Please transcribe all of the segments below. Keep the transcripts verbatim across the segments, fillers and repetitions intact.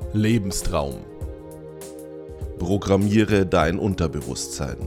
Lebenstraum. Programmiere dein Unterbewusstsein.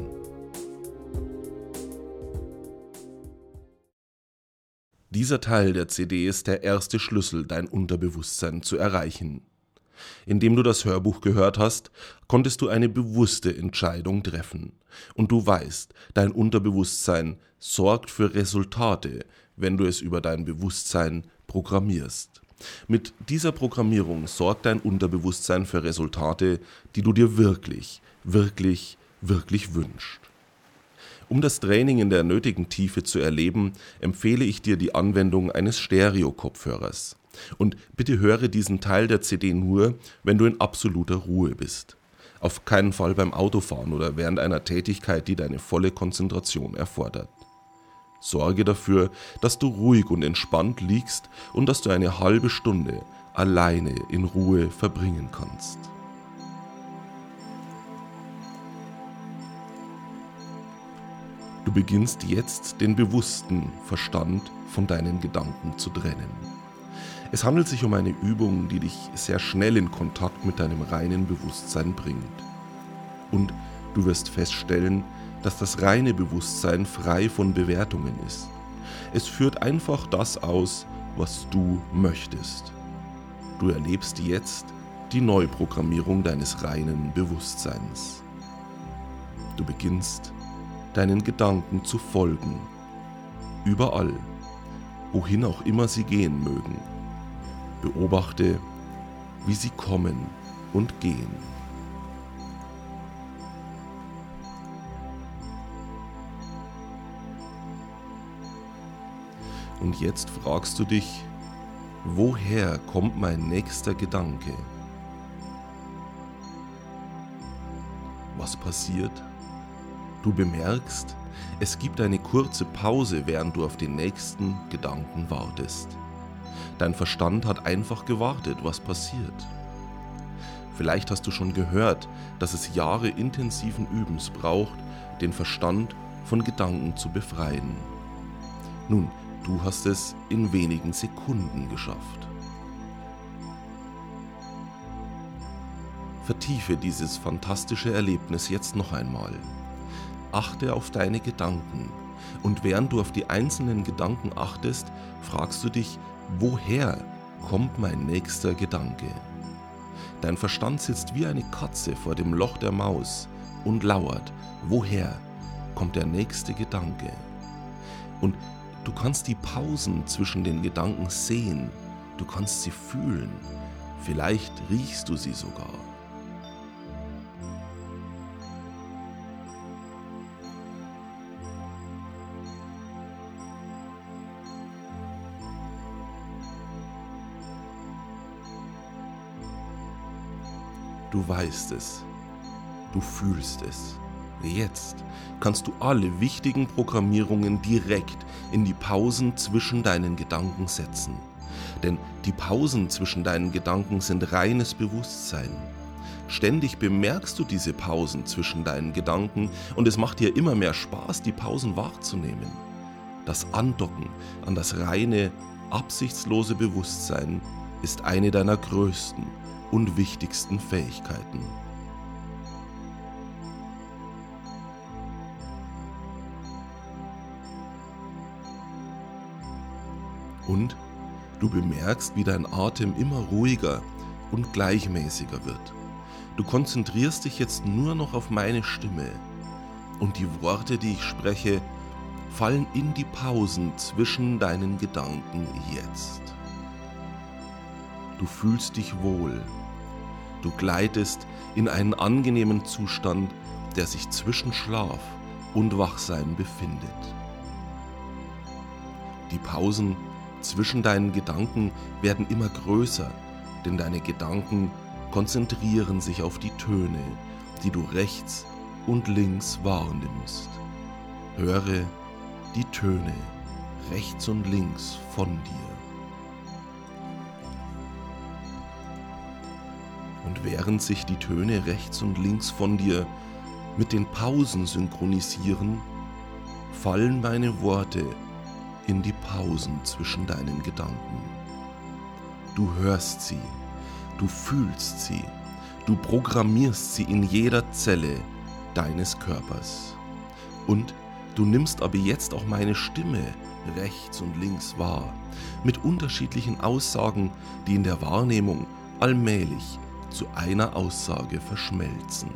Dieser Teil der C D ist der erste Schlüssel, dein Unterbewusstsein zu erreichen. Indem du das Hörbuch gehört hast, konntest du eine bewusste Entscheidung treffen. Und du weißt, dein Unterbewusstsein sorgt für Resultate, wenn du es über dein Bewusstsein programmierst. Mit dieser Programmierung sorgt dein Unterbewusstsein für Resultate, die du dir wirklich, wirklich, wirklich wünschst. Um das Training in der nötigen Tiefe zu erleben, empfehle ich dir die Anwendung eines Stereo-Kopfhörers. Und bitte höre diesen Teil der C D nur, wenn du in absoluter Ruhe bist. Auf keinen Fall beim Autofahren oder während einer Tätigkeit, die deine volle Konzentration erfordert. Sorge dafür, dass du ruhig und entspannt liegst und dass du eine halbe Stunde alleine in Ruhe verbringen kannst. Du beginnst jetzt, den bewussten Verstand von deinen Gedanken zu trennen. Es handelt sich um eine Übung, die dich sehr schnell in Kontakt mit deinem reinen Bewusstsein bringt. Und du wirst feststellen, dass das reine Bewusstsein frei von Bewertungen ist. Es führt einfach das aus, was du möchtest. Du erlebst jetzt die Neuprogrammierung deines reinen Bewusstseins. Du beginnst, deinen Gedanken zu folgen. Überall, wohin auch immer sie gehen mögen. Beobachte, wie sie kommen und gehen. Und jetzt fragst du dich, woher kommt mein nächster Gedanke? Was passiert? Du bemerkst, es gibt eine kurze Pause, während du auf den nächsten Gedanken wartest. Dein Verstand hat einfach gewartet, was passiert. Vielleicht hast du schon gehört, dass es Jahre intensiven Übens braucht, den Verstand von Gedanken zu befreien. Nun, du hast es in wenigen Sekunden geschafft. Vertiefe dieses fantastische Erlebnis jetzt noch einmal. Achte auf deine Gedanken und während du auf die einzelnen Gedanken achtest, fragst du dich, woher kommt mein nächster Gedanke? Dein Verstand sitzt wie eine Katze vor dem Loch der Maus und lauert, woher kommt der nächste Gedanke? Und du kannst die Pausen zwischen den Gedanken sehen, du kannst sie fühlen, vielleicht riechst du sie sogar. Du weißt es, du fühlst es. Jetzt kannst du alle wichtigen Programmierungen direkt in die Pausen zwischen deinen Gedanken setzen. Denn die Pausen zwischen deinen Gedanken sind reines Bewusstsein. Ständig bemerkst du diese Pausen zwischen deinen Gedanken und es macht dir immer mehr Spaß, die Pausen wahrzunehmen. Das Andocken an das reine, absichtslose Bewusstsein ist eine deiner größten und wichtigsten Fähigkeiten. Und du bemerkst, wie dein Atem immer ruhiger und gleichmäßiger wird. Du konzentrierst dich jetzt nur noch auf meine Stimme und die Worte, die ich spreche, fallen in die Pausen zwischen deinen Gedanken jetzt. Du fühlst dich wohl. Du gleitest in einen angenehmen Zustand, der sich zwischen Schlaf und Wachsein befindet. Die Pausen zwischen deinen Gedanken werden immer größer, denn deine Gedanken konzentrieren sich auf die Töne, die du rechts und links wahrnimmst. Höre die Töne rechts und links von dir. Und während sich die Töne rechts und links von dir mit den Pausen synchronisieren, fallen meine Worte in die Pausen zwischen deinen Gedanken. Du hörst sie, Du fühlst sie. Du programmierst sie in jeder Zelle deines Körpers. Und du nimmst aber jetzt auch meine Stimme rechts und links wahr, mit unterschiedlichen Aussagen, die in der Wahrnehmung allmählich zu einer Aussage verschmelzen.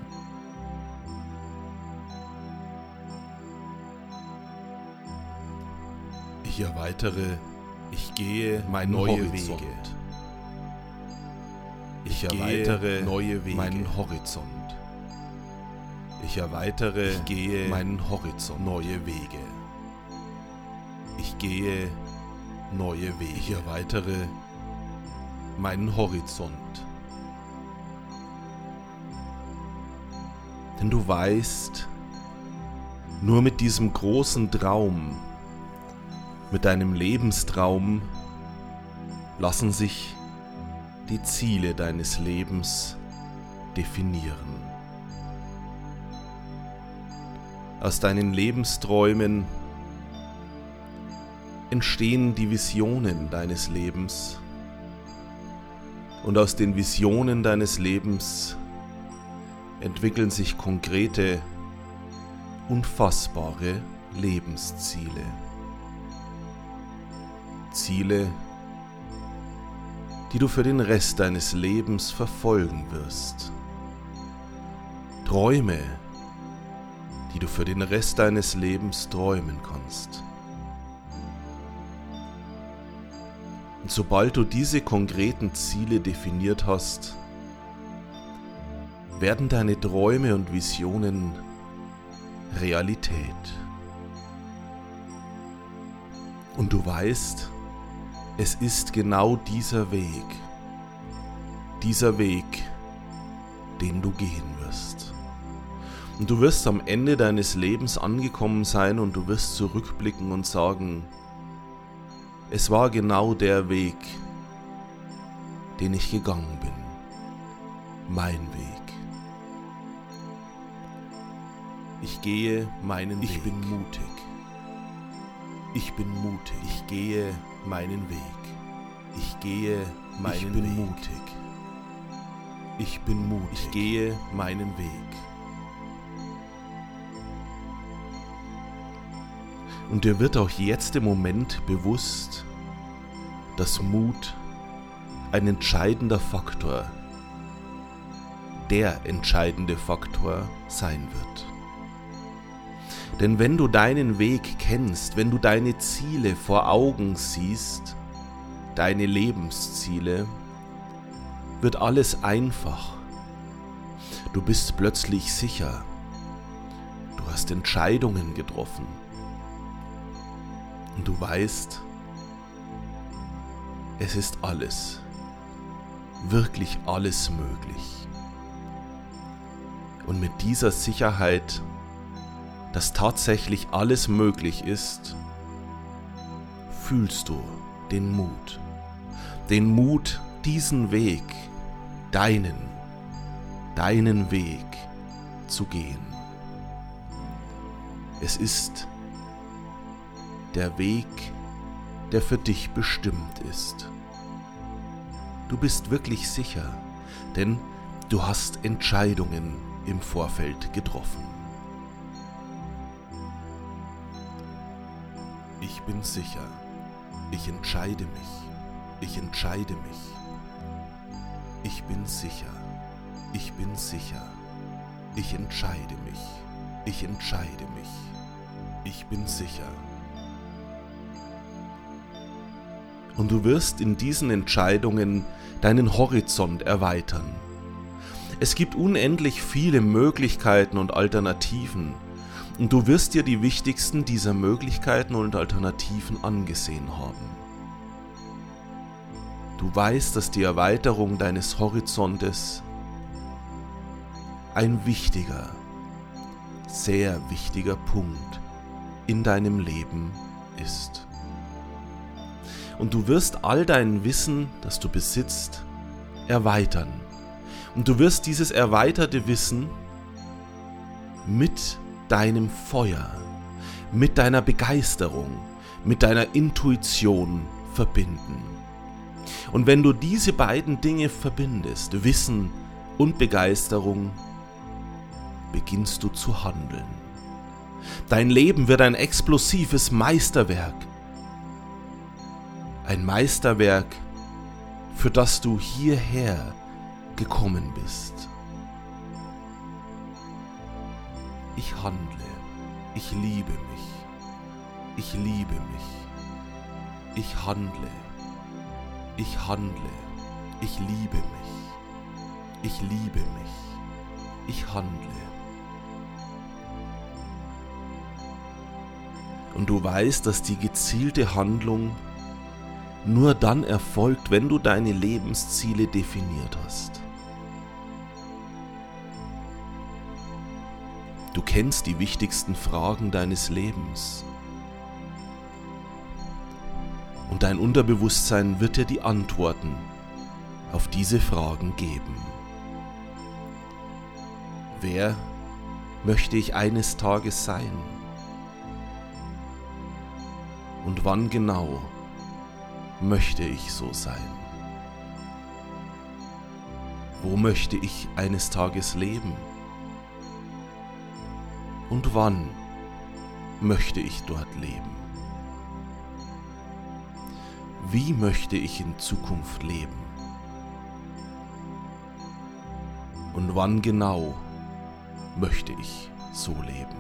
Ich erweitere, ich gehe meinen neue Horizont. Wege. Ich, ich erweitere neue Wege. Meinen Horizont. Ich erweitere, ich gehe meinen Horizont. Neue Wege. Ich gehe neue Wege. Ich erweitere meinen Horizont. Denn du weißt, nur mit diesem großen Traum, mit deinem Lebenstraum, lassen sich die Ziele deines Lebens definieren. Aus deinen Lebensträumen entstehen die Visionen deines Lebens und aus den Visionen deines Lebens entwickeln sich konkrete, unfassbare Lebensziele. Ziele, die du für den Rest deines Lebens verfolgen wirst. Träume, die du für den Rest deines Lebens träumen kannst. Und sobald du diese konkreten Ziele definiert hast, werden deine Träume und Visionen Realität. Und du weißt, es ist genau dieser Weg, dieser Weg, den du gehen wirst. Und du wirst am Ende deines Lebens angekommen sein und du wirst zurückblicken und sagen, es war genau der Weg, den ich gegangen bin, mein Weg. Ich gehe meinen Weg. Ich bin mutig. Ich bin mutig. Ich gehe meinen Weg. Ich gehe meinen Weg. Ich bin mutig. Ich bin mutig. Ich gehe meinen Weg. Und dir wird auch jetzt im Moment bewusst, dass Mut ein entscheidender Faktor, der entscheidende Faktor sein wird. Denn wenn du deinen Weg kennst, wenn du deine Ziele vor Augen siehst, deine Lebensziele, wird alles einfach. Du bist plötzlich sicher. Du hast Entscheidungen getroffen. Und du weißt, es ist alles, wirklich alles möglich. Und mit dieser Sicherheit, dass tatsächlich alles möglich ist, fühlst du den Mut. Den Mut, diesen Weg, deinen, deinen Weg zu gehen. Es ist der Weg, der für dich bestimmt ist. Du bist wirklich sicher, denn du hast Entscheidungen im Vorfeld getroffen. Ich bin sicher. Ich entscheide mich. Ich entscheide mich. Ich bin sicher. Ich bin sicher. Ich entscheide mich. Ich entscheide mich. Ich bin sicher. Und du wirst in diesen Entscheidungen deinen Horizont erweitern. Es gibt unendlich viele Möglichkeiten und Alternativen. Und du wirst dir die wichtigsten dieser Möglichkeiten und Alternativen angesehen haben. Du weißt, dass die Erweiterung deines Horizontes ein wichtiger, sehr wichtiger Punkt in deinem Leben ist. Und du wirst all dein Wissen, das du besitzt, erweitern. Und du wirst dieses erweiterte Wissen mit deinem Feuer, mit deiner Begeisterung, mit deiner Intuition verbinden. Und wenn du diese beiden Dinge verbindest, Wissen und Begeisterung, beginnst du zu handeln. Dein Leben wird ein explosives Meisterwerk. Ein Meisterwerk, für das du hierher gekommen bist. Ich handle, ich liebe mich, ich liebe mich, ich handle, ich handle, ich liebe mich, ich liebe mich, ich handle. Und du weißt, dass die gezielte Handlung nur dann erfolgt, wenn du deine Lebensziele definiert hast. Du kennst die wichtigsten Fragen deines Lebens. Und dein Unterbewusstsein wird dir die Antworten auf diese Fragen geben. Wer möchte ich eines Tages sein? Und wann genau möchte ich so sein? Wo möchte ich eines Tages leben? Und wann möchte ich dort leben? Wie möchte ich in Zukunft leben? Und wann genau möchte ich so leben?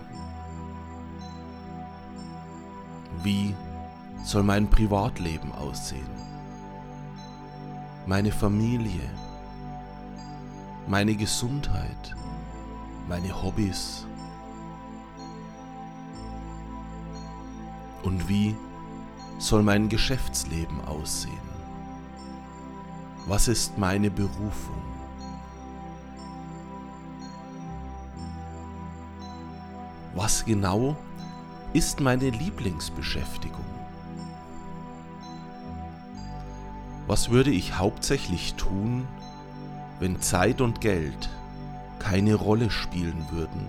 Wie soll mein Privatleben aussehen? Meine Familie, meine Gesundheit, meine Hobbys. Und wie soll mein Geschäftsleben aussehen? Was ist meine Berufung? Was genau ist meine Lieblingsbeschäftigung? Was würde ich hauptsächlich tun, wenn Zeit und Geld keine Rolle spielen würden?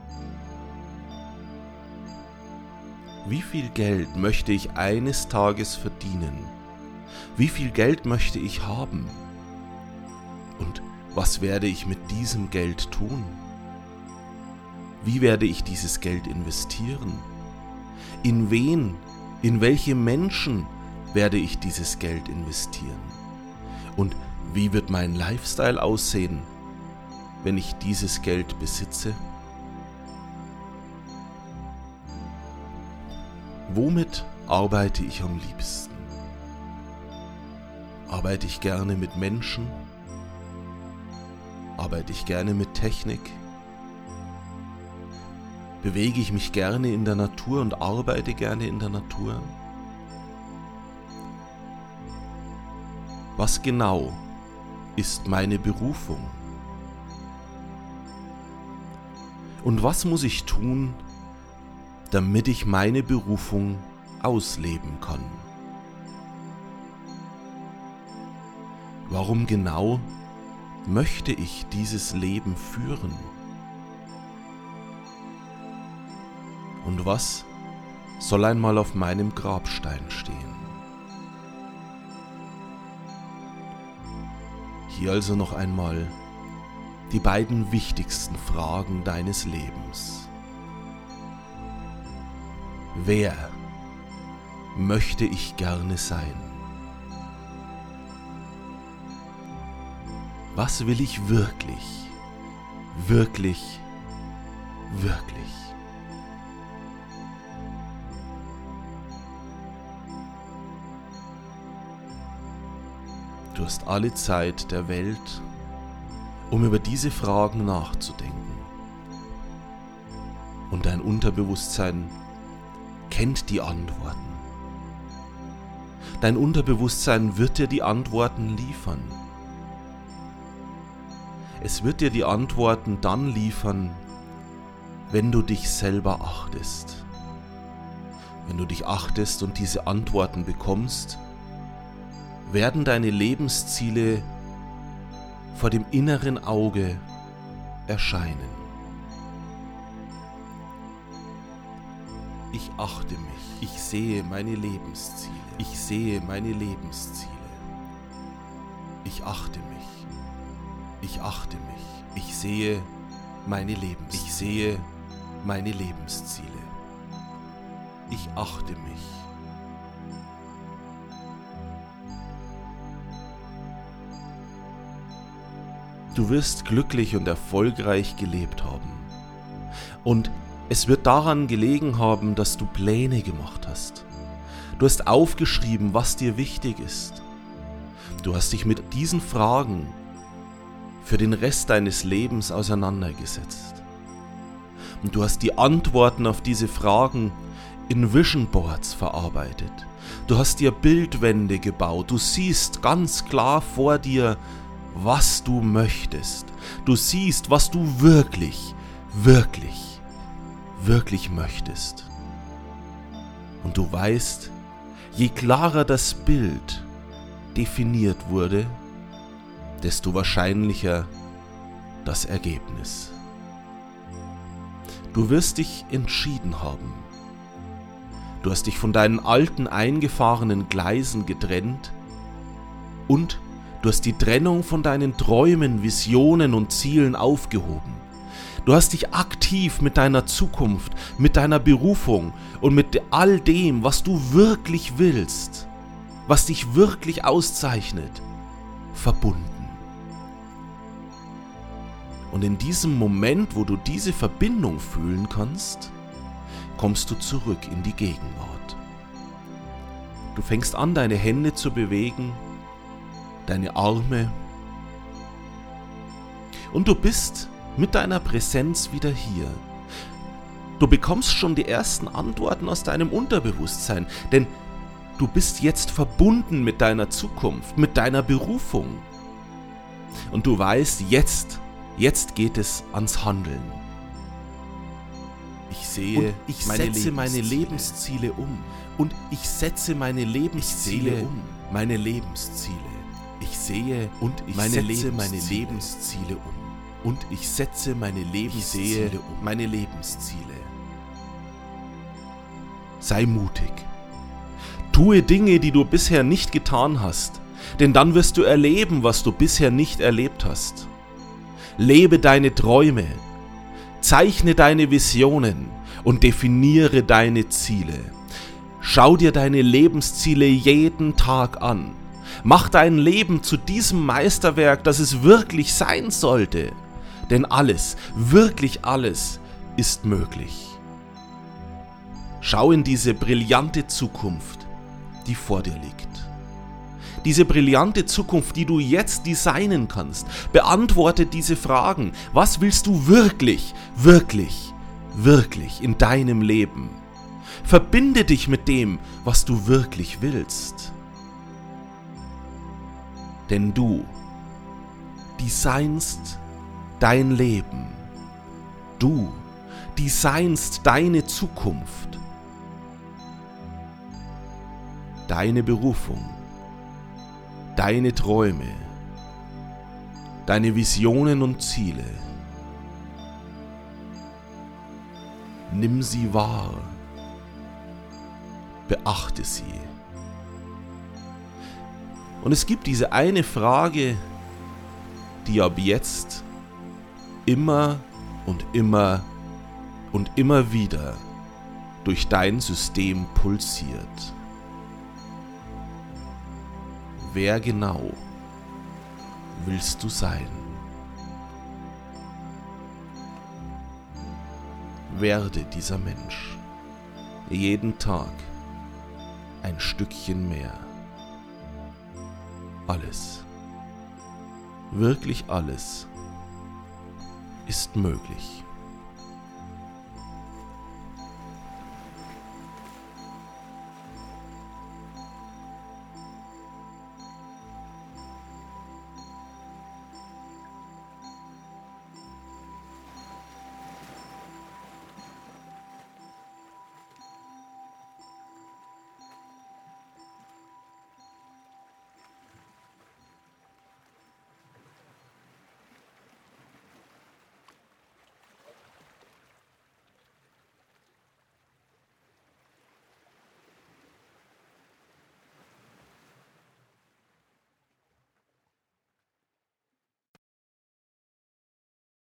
Wie viel Geld möchte ich eines Tages verdienen? Wie viel Geld möchte ich haben? Und was werde ich mit diesem Geld tun? Wie werde ich dieses Geld investieren? In wen, in welche Menschen werde ich dieses Geld investieren? Und wie wird mein Lifestyle aussehen, wenn ich dieses Geld besitze? Womit arbeite ich am liebsten? Arbeite ich gerne mit Menschen? Arbeite ich gerne mit Technik? Bewege ich mich gerne in der Natur und arbeite gerne in der Natur? Was genau ist meine Berufung? Und was muss ich tun, damit ich meine Berufung ausleben kann? Warum genau möchte ich dieses Leben führen? Und was soll einmal auf meinem Grabstein stehen? Hier also noch einmal die beiden wichtigsten Fragen deines Lebens. Wer möchte ich gerne sein? Was will ich wirklich, wirklich, wirklich? Du hast alle Zeit der Welt, um über diese Fragen nachzudenken. Und dein Unterbewusstsein kennt die Antworten. Dein Unterbewusstsein wird dir die Antworten liefern. Es wird dir die Antworten dann liefern, wenn du dich selber achtest. Wenn du dich achtest und diese Antworten bekommst, werden deine Lebensziele vor dem inneren Auge erscheinen. Ich achte mich, ich sehe meine Lebensziele, ich sehe meine Lebensziele, Ich achte mich. Ich achte mich. Ich sehe meine Lebens. Ich sehe meine Lebensziele. Ich achte mich. Du wirst glücklich und erfolgreich gelebt haben. Und es wird daran gelegen haben, dass du Pläne gemacht hast. Du hast aufgeschrieben, was dir wichtig ist. Du hast dich mit diesen Fragen für den Rest deines Lebens auseinandergesetzt. Und du hast die Antworten auf diese Fragen in Vision Boards verarbeitet. Du hast dir Bildwände gebaut. Du siehst ganz klar vor dir, was du möchtest. Du siehst, was du wirklich, wirklich, wirklich möchtest. Und du weißt, je klarer das Bild definiert wurde, desto wahrscheinlicher das Ergebnis. Du wirst dich entschieden haben. Du hast dich von deinen alten eingefahrenen Gleisen getrennt und du hast die Trennung von deinen Träumen, Visionen und Zielen aufgehoben. Du hast dich aktiv mit deiner Zukunft, mit deiner Berufung und mit all dem, was du wirklich willst, was dich wirklich auszeichnet, verbunden. Und in diesem Moment, wo du diese Verbindung fühlen kannst, kommst du zurück in die Gegenwart. Du fängst an, deine Hände zu bewegen, deine Arme, und du bist mit deiner Präsenz wieder hier. Du bekommst schon die ersten Antworten aus deinem Unterbewusstsein, denn du bist jetzt verbunden mit deiner Zukunft, mit deiner Berufung. Und du weißt, jetzt, jetzt geht es ans Handeln. Ich sehe, und ich meine setze Lebensziele. meine Lebensziele um. Und ich setze meine Lebensziele um. Meine Lebensziele. Ich sehe und ich meine setze Lebensziele. meine Lebensziele um. Und ich setze meine Lebensziele um. Meine Lebensziele. Sei mutig. Tue Dinge, die du bisher nicht getan hast, denn dann wirst du erleben, was du bisher nicht erlebt hast. Lebe deine Träume, zeichne deine Visionen und definiere deine Ziele. Schau dir deine Lebensziele jeden Tag an. Mach dein Leben zu diesem Meisterwerk, das es wirklich sein sollte. Denn alles, wirklich alles, ist möglich. Schau in diese brillante Zukunft, die vor dir liegt. Diese brillante Zukunft, die du jetzt designen kannst. Beantworte diese Fragen. Was willst du wirklich, wirklich, wirklich in deinem Leben? Verbinde dich mit dem, was du wirklich willst. Denn du designst dein Leben. Du designst deine Zukunft. Deine Berufung. Deine Träume. Deine Visionen und Ziele. Nimm sie wahr. Beachte sie. Und es gibt diese eine Frage, die ab jetzt immer und immer und immer wieder durch dein System pulsiert. Wer genau willst du sein? Werde dieser Mensch. Jeden Tag ein Stückchen mehr. Alles, wirklich alles ist möglich.